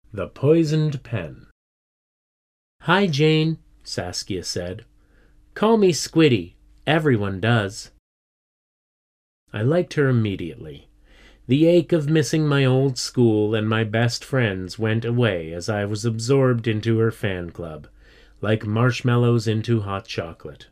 The Poisoned Pen. "Hi, Jane," Saskia said. "Call me Squiddy. Everyone does." I liked her immediately. The ache of missing my old school and my best friends went away as I was absorbed into her fan club, like marshmallows into hot chocolate.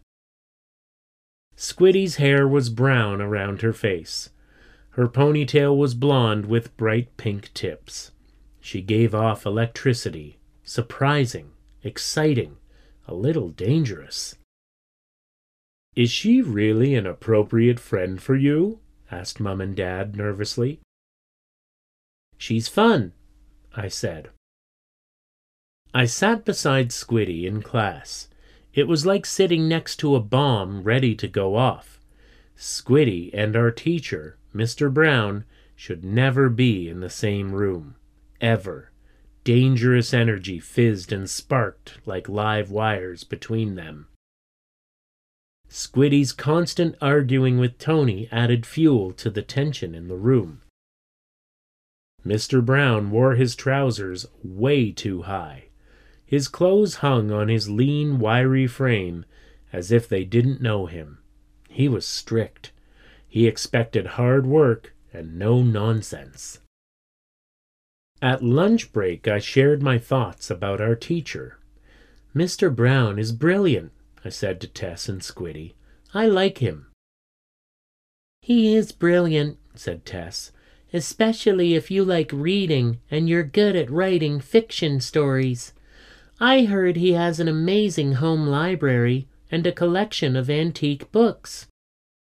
Squiddy's hair was brown around her face. Her ponytail was blonde with bright pink tips. She gave off electricity, surprising, exciting, a little dangerous. "Is she really an appropriate friend for you?" asked Mum and Dad nervously. "She's fun," I said. I sat beside Squiddy in class. It was like sitting next to a bomb ready to go off. Squiddy and our teacher, Mr. Brown, should never be in the same room. Ever. Dangerous energy fizzed and sparked like live wires between them. Squiddy's constant arguing with Tony added fuel to the tension in the room. Mr. Brown wore his trousers way too high. His clothes hung on his lean, wiry frame as if they didn't know him. He was strict. He expected hard work and no nonsense. At lunch break, I shared my thoughts about our teacher. "Mr. Brown is brilliant," I said to Tess and Squiddy. "I like him." "He is brilliant," said Tess, "especially if you like reading and you're good at writing fiction stories. I heard he has an amazing home library and a collection of antique books."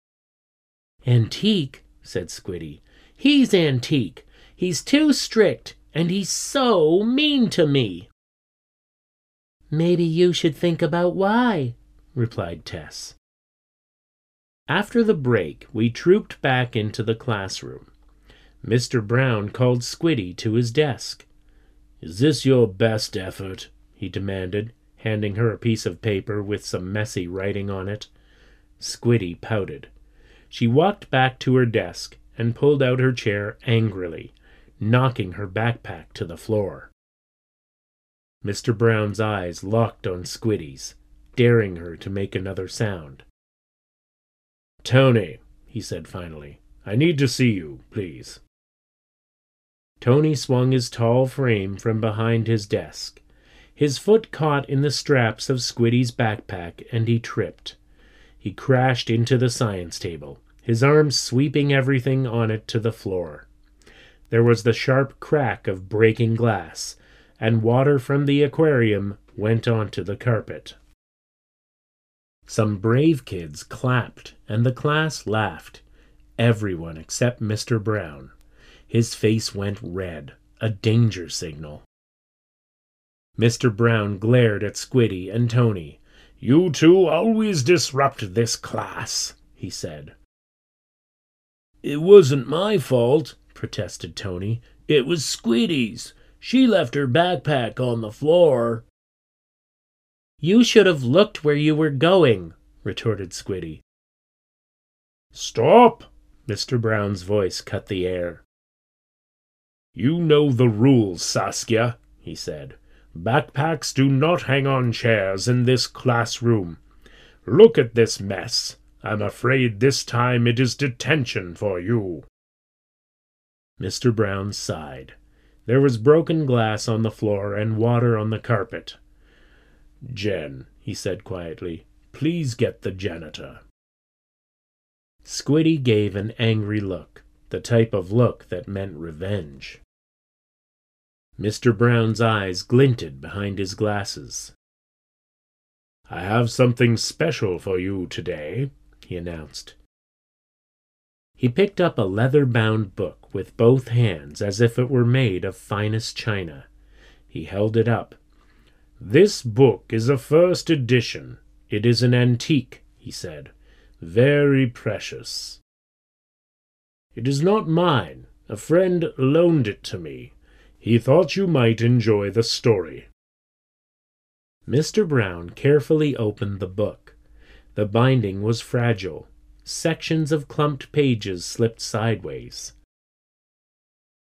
"Antique?" said Squiddy. "He's antique. He's too strict, and he's so mean to me." "Maybe you should think about why," replied Tess. After the break, we trooped back into the classroom. Mr. Brown called Squiddy to his desk. "Is this your best effort?" he demanded, handing her a piece of paper with some messy writing on it. Squiddy pouted. She walked back to her desk and pulled out her chair angrily, knocking her backpack to the floor. Mr. Brown's eyes locked on Squiddy's, daring her to make another sound. "Tony," he said finally, "I need to see you, please." Tony swung his tall frame from behind his desk. His foot caught in the straps of Squiddy's backpack, and he tripped. He crashed into the science table, his arms sweeping everything on it to the floor. There was the sharp crack of breaking glass, and water from the aquarium went onto the carpet. Some brave kids clapped, and the class laughed. Everyone except Mr. Brown. His face went red, a danger signal. Mr. Brown glared at Squiddy and Tony. "You two always disrupt this class," he said. "It wasn't my fault," protested Tony. "It was Squiddy's. She left her backpack on the floor." "You should have looked where you were going," retorted Squiddy. "Stop!" Mr. Brown's voice cut the air. "You know the rules, Saskia," he said. "Backpacks do not hang on chairs in this classroom. Look at this mess. I'm afraid this time it is detention for you." Mr. Brown sighed. There was broken glass on the floor and water on the carpet. "Jen," he said quietly, "please get the janitor." Squiddy gave an angry look, the type of look that meant revenge. Mr. Brown's eyes glinted behind his glasses. "I have something special for you today," he announced. He picked up a leather-bound book with both hands as if it were made of finest china. He held it up. "This book is a first edition. It is an antique," he said. "Very precious. It is not mine. A friend loaned it to me. He thought you might enjoy the story." Mr. Brown carefully opened the book. The binding was fragile. Sections of clumped pages slipped sideways.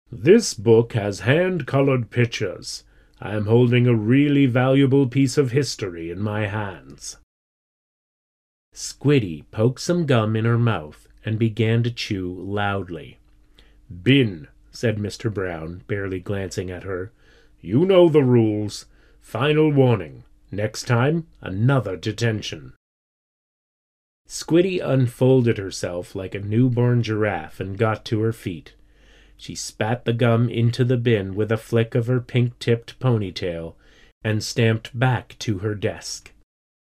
This book has hand-colored pictures. I am holding a really valuable piece of history in my hands." Squiddy poked some gum in her mouth and began to chew loudly. "Bin," said Mr. Brown, barely glancing at her. "You know the rules. Final warning. Next time, another detention." Squiddy unfolded herself like a newborn giraffe and got to her feet. She spat the gum into the bin with a flick of her pink-tipped ponytail and stamped back to her desk.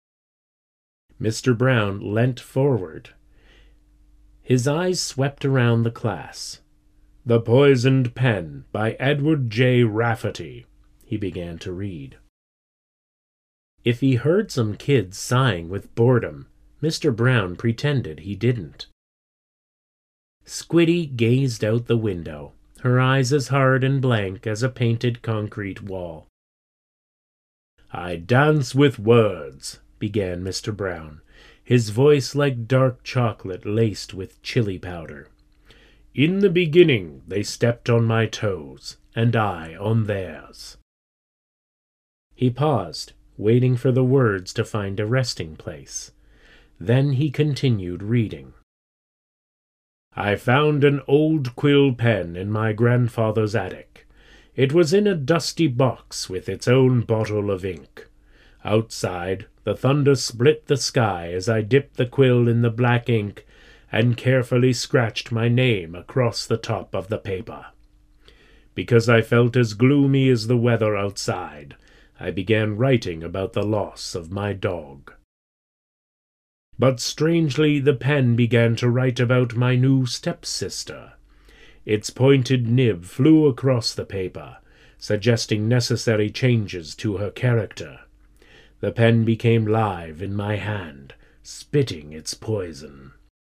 Mr. Brown leant forward. His eyes swept around the class. "The Poisoned Pen by Edward J. Rafferty," he began to read. If he heard some kids sighing with boredom, Mr. Brown pretended he didn't. Squiddy gazed out the window, her eyes as hard and blank as a painted concrete wall. "I dance with words," began Mr. Brown, his voice like dark chocolate laced with chili powder. "In the beginning they stepped on my toes, and I on theirs." He paused, waiting for the words to find a resting place. Then he continued reading. "I found an old quill pen in my grandfather's attic. It was in a dusty box with its own bottle of ink. Outside, the thunder split the sky as I dipped the quill in the black ink and carefully scratched my name across the top of the paper. Because I felt as gloomy as the weather outside, I began writing about the loss of my dog. But strangely, the pen began to write about my new stepsister. Its pointed nib flew across the paper, suggesting necessary changes to her character. The pen became live in my hand, spitting its poison."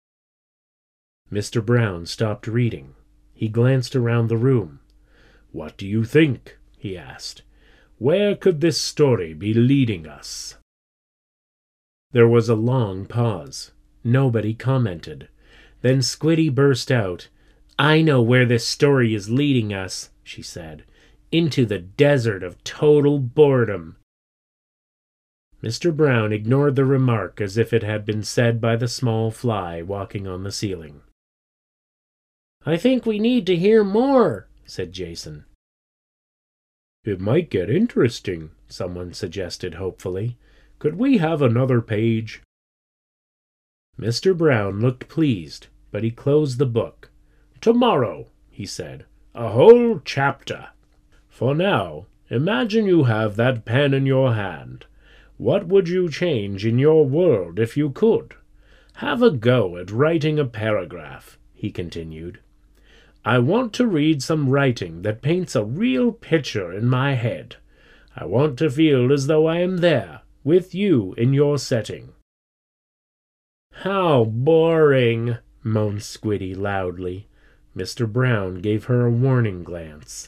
Mr. Brown stopped reading. He glanced around the room. "What do you think?" he asked. "Where could this story be leading us?" There was a long pause. Nobody commented. Then Squiddy burst out. "I know where this story is leading us," she said. "Into the desert of total boredom." Mr. Brown ignored the remark as if it had been said by the small fly walking on the ceiling. "I think we need to hear more," said Jason. "It might get interesting," someone suggested hopefully. "Could we have another page?" Mr. Brown looked pleased, but he closed the book. "Tomorrow," he said, "a whole chapter. For now, imagine you have that pen in your hand. What would you change in your world if you could? Have a go at writing a paragraph," he continued. "I want to read some writing that paints a real picture in my head. I want to feel as though I am there, with you in your setting." "How boring," moaned Squiddy loudly. Mr. Brown gave her a warning glance.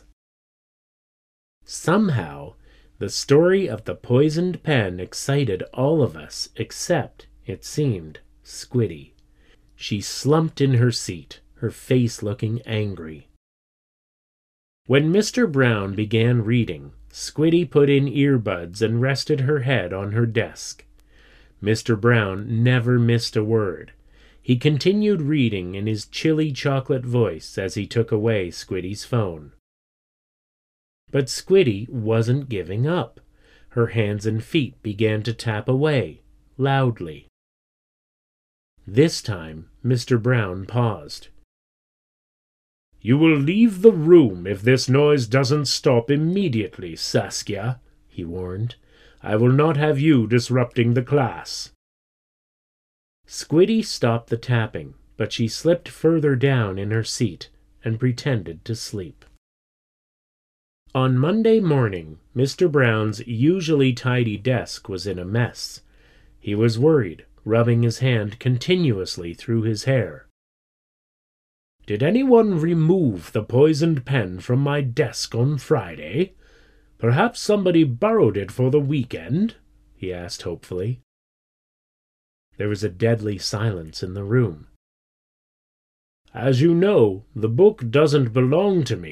Somehow, the story of the poisoned pen excited all of us except, it seemed, Squiddy. She slumped in her seat, her face looking angry. When Mr. Brown began reading, Squiddy put in earbuds and rested her head on her desk. Mr. Brown never missed a word. He continued reading in his chilly chocolate voice as he took away Squiddy's phone. But Squiddy wasn't giving up. Her hands and feet began to tap away, loudly. This time, Mr. Brown paused. "You will leave the room if this noise doesn't stop immediately, Saskia," he warned. "I will not have you disrupting the class." Squiddy stopped the tapping, but she slipped further down in her seat and pretended to sleep. On Monday morning, Mr. Brown's usually tidy desk was in a mess. He was worried, rubbing his hand continuously through his hair. "Did anyone remove the poisoned pen from my desk on Friday? Perhaps somebody borrowed it for the weekend?" he asked hopefully. There was a deadly silence in the room. "As you know, the book doesn't belong to me,"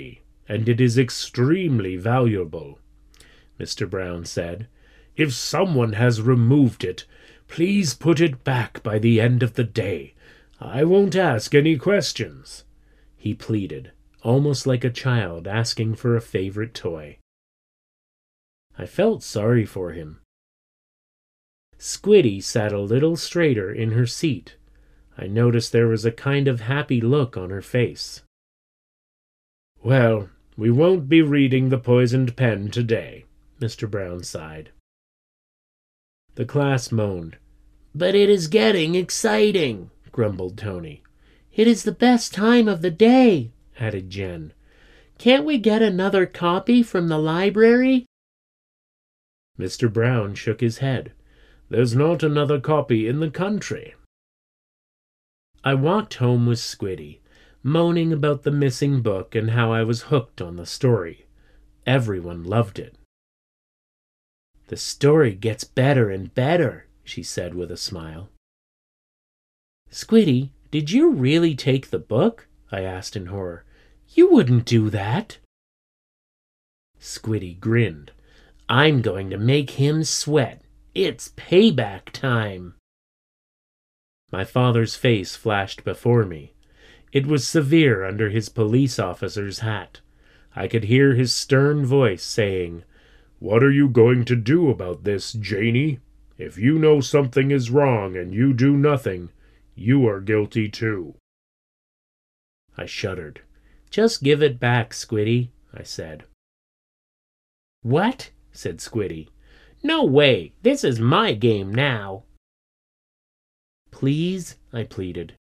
and it is extremely valuable," Mr. Brown said. "If someone has removed it, please put it back by the end of the day. I won't ask any questions," he pleaded, almost like a child asking for a favorite toy. I felt sorry for him. Squiddy sat a little straighter in her seat. I noticed there was a kind of happy look on her face. "Well, we won't be reading The Poisoned Pen today," Mr. Brown sighed. The class moaned. "But it is getting exciting," grumbled Tony. "It is the best time of the day," added Jen. "Can't we get another copy from the library?" Mr. Brown shook his head. "There's not another copy in the country." I walked home with Squiddy, moaning about the missing book and how I was hooked on the story. Everyone loved it. "The story gets better and better," she said with a smile. "Squiddy, did you really take the book?" I asked in horror. "You wouldn't do that." Squiddy grinned. "I'm going to make him sweat. It's payback time." My father's face flashed before me. It was severe under his police officer's hat. I could hear his stern voice saying, "What are you going to do about this, Janie? If you know something is wrong and you do nothing, you are guilty too." I shuddered. "Just give it back, Squiddy," I said. "What?" said Squiddy. "No way. This is my game now." "Please," I pleaded.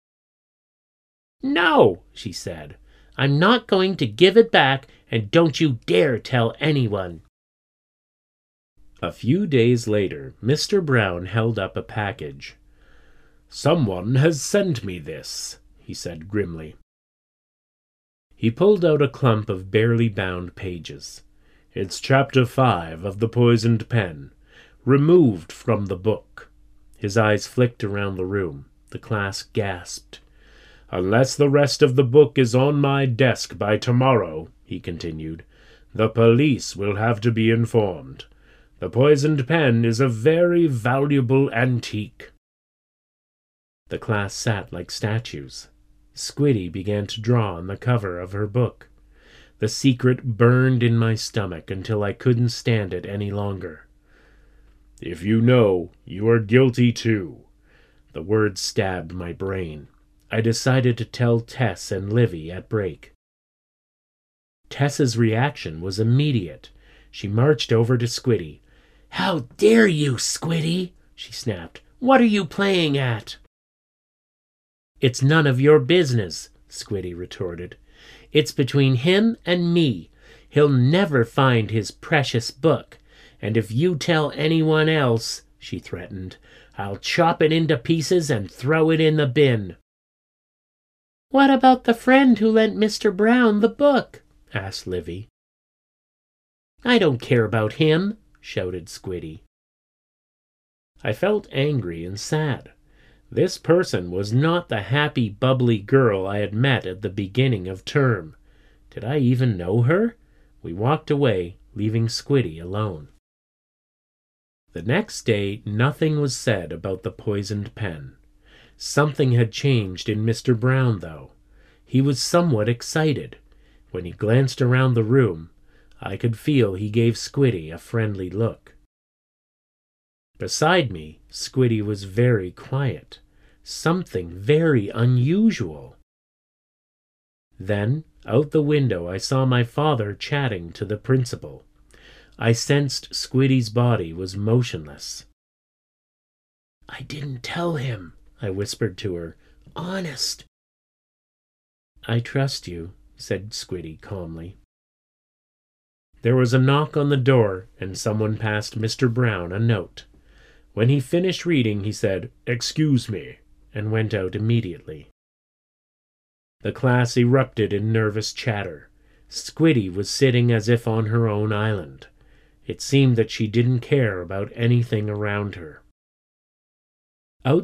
"No," she said. "I'm not going to give it back, and don't you dare tell anyone." A few days later, Mr. Brown held up a package. "Someone has sent me this," he said grimly. He pulled out a clump of barely bound pages. "It's Chapter 5 of The Poisoned Pen, removed from the book." His eyes flicked around the room. The class gasped. "Unless the rest of the book is on my desk by tomorrow," he continued, "the police will have to be informed. The Poisoned Pen is a very valuable antique." The class sat like statues. Squiddy began to draw on the cover of her book. The secret burned in my stomach until I couldn't stand it any longer. "If you know, you are guilty too." The words stabbed my brain. I decided to tell Tess and Livy at break. Tess's reaction was immediate. She marched over to Squiddy. "How dare you, Squiddy?" she snapped. "What are you playing at?" "It's none of your business," Squiddy retorted. "It's between him and me. He'll never find his precious book. And if you tell anyone else," she threatened, "I'll chop it into pieces and throw it in the bin." "What about the friend who lent Mr. Brown the book?" asked Livy. "I don't care about him," shouted Squiddy. I felt angry and sad. This person was not the happy, bubbly girl I had met at the beginning of term. Did I even know her? We walked away, leaving Squiddy alone. The next day, nothing was said about the poisoned pen. Something had changed in Mr. Brown, though. He was somewhat excited. When he glanced around the room, I could feel he gave Squiddy a friendly look. Beside me, Squiddy was very quiet. Something very unusual. Then, out the window, I saw my father chatting to the principal. I sensed Squiddy's body was motionless. "I didn't tell him," I whispered to her. "Honest." "I trust you," said Squiddy calmly. There was a knock on the door, and someone passed Mr. Brown a note. When he finished reading, he said, "Excuse me," and went out immediately. The class erupted in nervous chatter. Squiddy was sitting as if on her own island. It seemed that she didn't care about anything around her.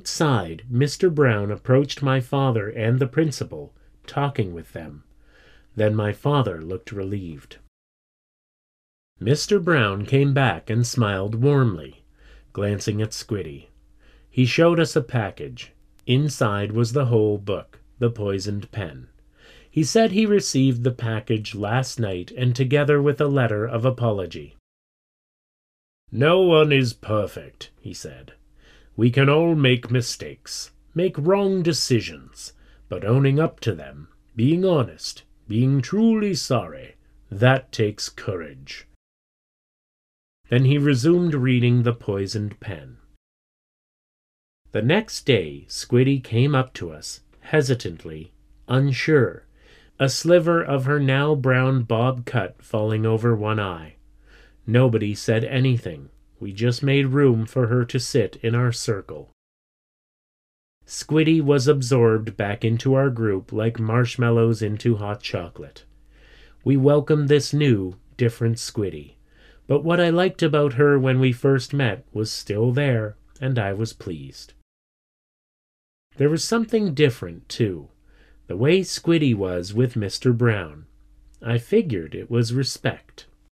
Outside, Mr. Brown approached my father and the principal, talking with them. Then my father looked relieved. Mr. Brown came back and smiled warmly, glancing at Squiddy. He showed us a package. Inside was the whole book, The Poisoned Pen. He said he received the package last night and together with a letter of apology. "No one is perfect," he said. "We can all make mistakes, make wrong decisions, but owning up to them, being honest, being truly sorry, that takes courage." Then he resumed reading The Poisoned Pen. The next day, Squiddy came up to us, hesitantly, unsure, a sliver of her now brown bob cut falling over one eye. Nobody said anything. We just made room for her to sit in our circle. Squiddy was absorbed back into our group like marshmallows into hot chocolate. We welcomed this new, different Squiddy, but what I liked about her when we first met was still there, and I was pleased. There was something different, too, the way Squiddy was with Mr. Brown. I figured it was respect.